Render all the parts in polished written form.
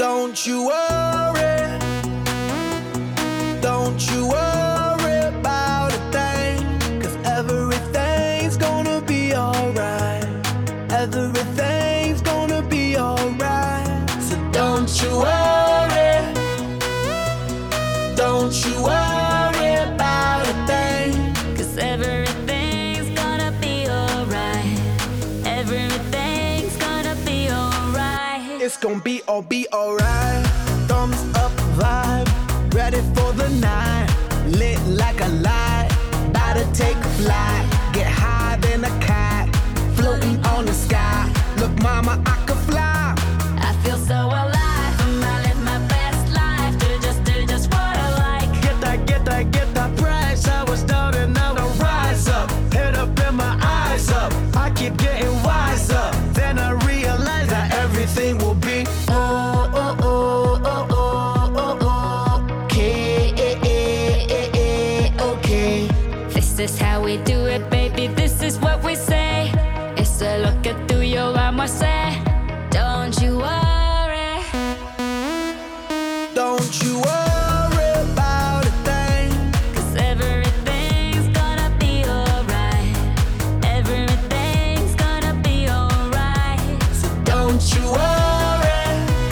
Don't you worry, don't you worry about a thing, 'cause everything's gonna be alright. Everything's gonna be alright. So don't you worry, don't you worry about a thing, 'Cause everything's gonna be alright. Everything's gonna be alright. it's gonna be alright. Thumbs up vibe, ready for the night. Lit like a light, about to take a flight. Get higher than a kite, floating on the sky. Look mama, I could fly. I feel so alive. I live my best life. Do just what I like. Get that price. I was down and now I rise up. Head up and my eyes up. I keep getting wiser. Then I realize that everything will be okay. This is how we do it, baby. This is what we say. It's a look at through your armor, say. Don't you worry. Don't you worry about a thing, 'Cause everything's gonna be alright. Everything's gonna be alright. so don't you worry.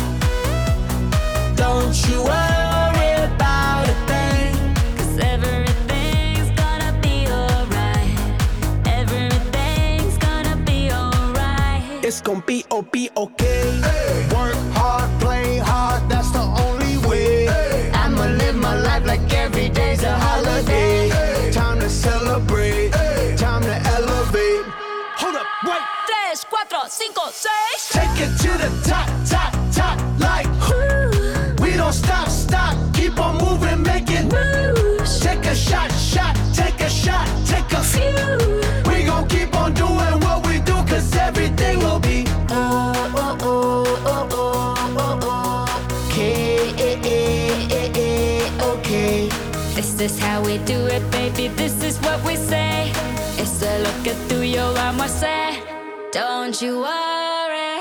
Don't you worry about a thing. 'Cause everything's gonna be alright. Everything's gonna be alright. It's gonna be okay. Work hard, play hard, that's the only way. I'ma live my life like every day's a holiday. Time to celebrate, time to elevate. Hold up, wait. 3, 4, 5, 6. Take it to the top, top, top, like we don't stop, keep on moving, make it Moves. Take a shot, take a shot, take a few. We gon' keep on doing what we do, 'cause everything will be okay. This is how we do it, baby. This is what we say. It's a look at through your armor, say. Don't you worry.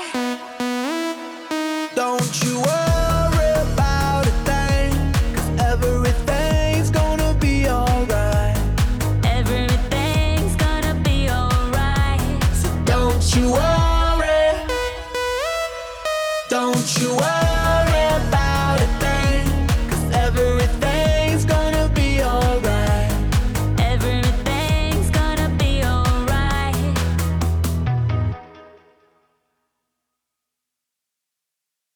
Don't you worry about a thing, 'cause everything's gonna be alright. Everything's gonna be alright. So don't you worry, don't you worry.